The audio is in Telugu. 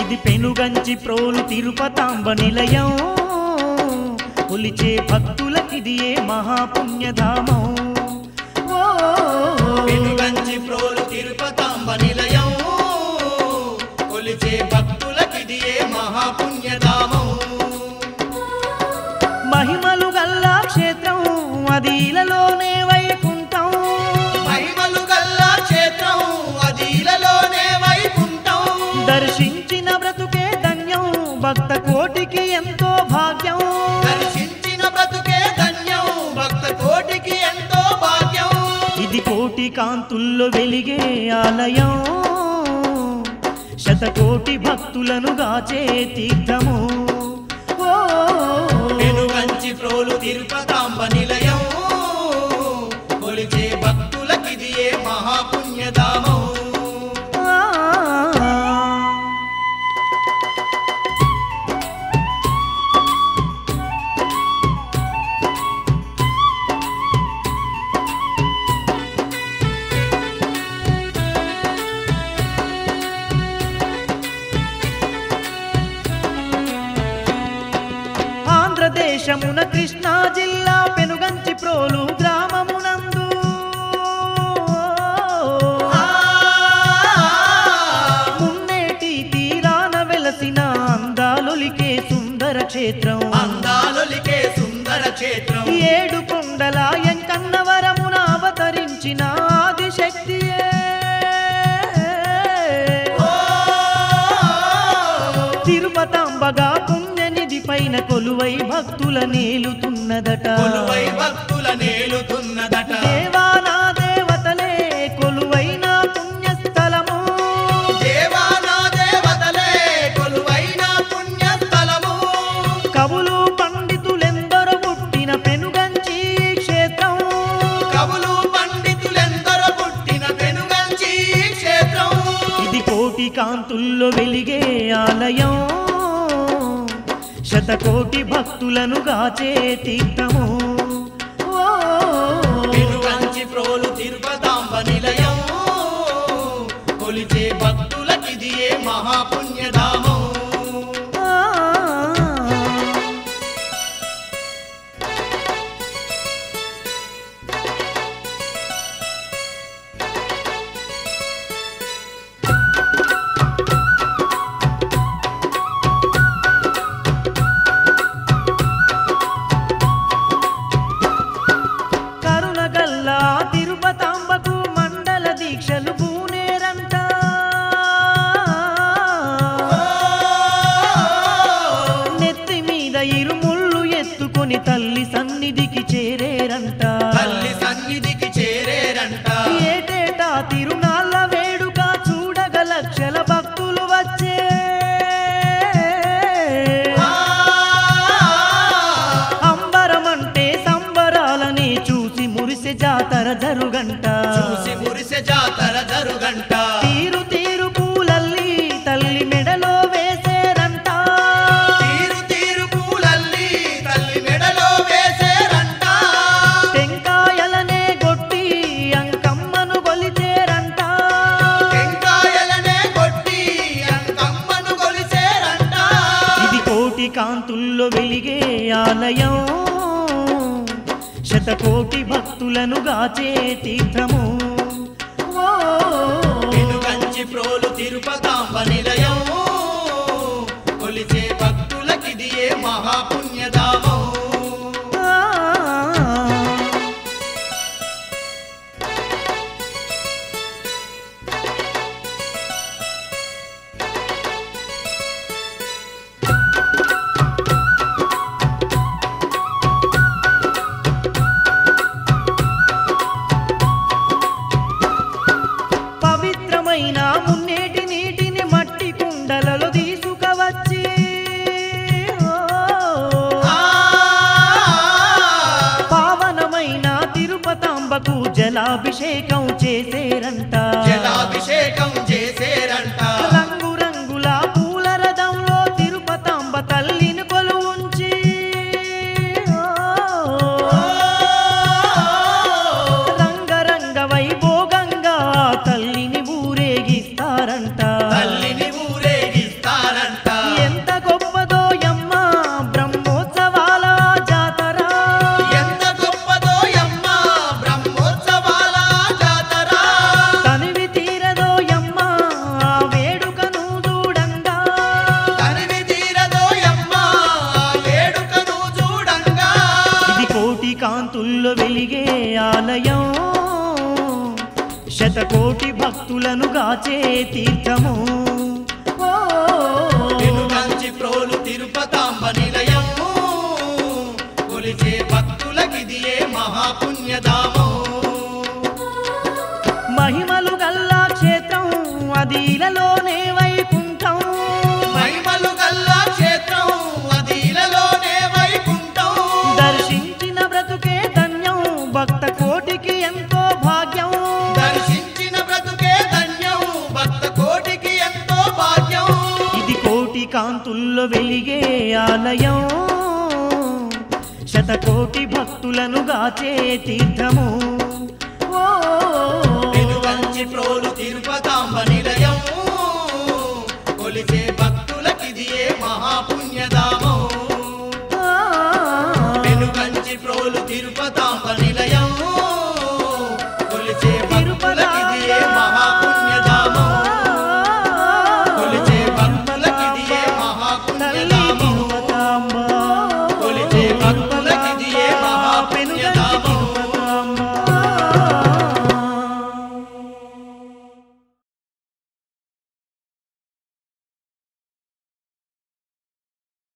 ఇది పెనుగంచి ప్రోలు తిరుపతాంబ నిలయం కొలిచే భక్తులకిదియే మహాపుణ్యధామం పెనుగంచి ప్రోలు తిరుపతాంబ నిలయం కొలిచే భక్తులకిదియే మహాపుణ్యధామం మహిమలు గల్లా క్షేత్రం అది ఇలలోనే వైకుంఠం మహిమలు గల్లా క్షేత్రం అది ఇలలోనే వైకుంఠం దర్శించిన బ్రతుకే ధన్యం భక్త కోటికి ఎంతో భాగ్యం దర్శించిన బ్రతుకే ధన్యం భక్త కోటికి ఎంతో భాగ్యం ఇది కోటి కాంతుల్లో వెలిగే ఆలయం శతకోటి భక్తులను గాచే తీర్థము పెనుగంచి ప్రోలు తిరుపతాంబ నిలయం కొలిచే భక్తులకిదియే మహాపుణ్యధామం ఆంధ్రదేశమున కృష్ణా జిల్లా పెనుగంచి ప్రోలు గ్రామమునందు మున్నేటి తీరాన వెలసిన అందాలొలికే సుందర క్షేత్రం అందాలొలికే సుందర క్షేత్రం ఏడు కొండల ఎంకన్నవరమున అవతరించిన ఆదిశక్తియే తిరుపతాంబగా పుణ్యనిధి పైన కొలువై భక్తుల నేలుతున్నదట కొలువై భక్తుల నేలుతున్నదట దేవానా దేవతలే కొలువైన పుణ్యస్థలము దేవానా దేవతలే కొలువైన పుణ్యస్థలము కవులు పండితులెందరో పుట్టిన పెనుగంచి క్షేత్రం కవులు పండితులెందరో పుట్టిన పెనుగంచి క్షేత్రం ఇది కోటి కాంతుల్లో వెలిగే ఆలయం శతకోటి భక్తులను గాచే తీర్థము పెనుగంచి ప్రోలు తిరుపతాంబ నిలయం కొలిచే భక్తులకిదియే మహాపుణ్యధామం కరుణగల్లా తిరుపతాంబకు మండల దీక్షలు పూనేరంట నెత్తి మీద ఇరుముళ్ళు ఎత్తుకొని తల్లి సన్నిధికి చేరేరంట తల్లి సన్నిధికి చేరేరంట ఏటేటా తిరునాళ్ళ వేడుక చూడగ లక్షల భక్తులు వచ్చే అంబరమంటే సంబరాలని చూసి మురిసె జాతర జరుగంట చూసి మురిసె జాతర జరుగంట తీరు తీరు పూలల్లి తల్లి మెడలో వేసేరంట తీరు తీరు పూలల్లి తల్లి మెడలో వేసేరంట టెంకాయలనే కొట్టి అంకమ్మను కొలిచేరంట టెంకాయలనే కొట్టి అంకమ్మను కొలిసేరంట ఇది కోటి కాంతుల్లో వెలిగే ఆలయం శతకోటి భక్తులను గాచే తీర్థము పెనుగంచి ప్రోలు తిరుపతాంబ నిలయం కొలిచే భక్తులకిదియే మహాపుణ్యధామం పవిత్రమైన మున్నేటి నీటిని మట్టి కుండలలో తీసుకవచ్చి పావనమైన తిరుపతాంబకు జలాభిషేకం చేసేరంట జలాభిషేకం చేసేరంట రంగు రంగుల పూల రథంలో తిరుపతాంబ తల్లిని కొలువుంచి రంగరంగ వైభోగంగా తల్లిని ఊరేగిస్తారంట తల్లిని ఊరేగిస్తారంట శతకోటి భక్తులను గాచే తీర్థము ఓ వెనుకంచి ప్రోలు తిరుపతాంబ నిలయము కొలిచే భక్తులకిదియే మహాపుణ్యధామం మహిమలు గల్లా క్షేత్రం అది ఇలలోనే వైకుంఠం మహిమలు గల్లా క్షేత్రం అది ఇలలోనే వైకుంఠం దర్శించిన బ్రతుకే ధన్యం భక్త కోటికి ఎంతో భాగ్యం దర్శించిన బ్రతుకే ధన్యం భక్త కోటికి ఎంతో భాగ్యం ఇది కోటి కాంతుల్లో వెలిగే ఆలయం శతకోటి భక్తులను గాచే తీర్థము ఓ వెనుకంచి ప్రోలు తిరుపతాంబ నిలయము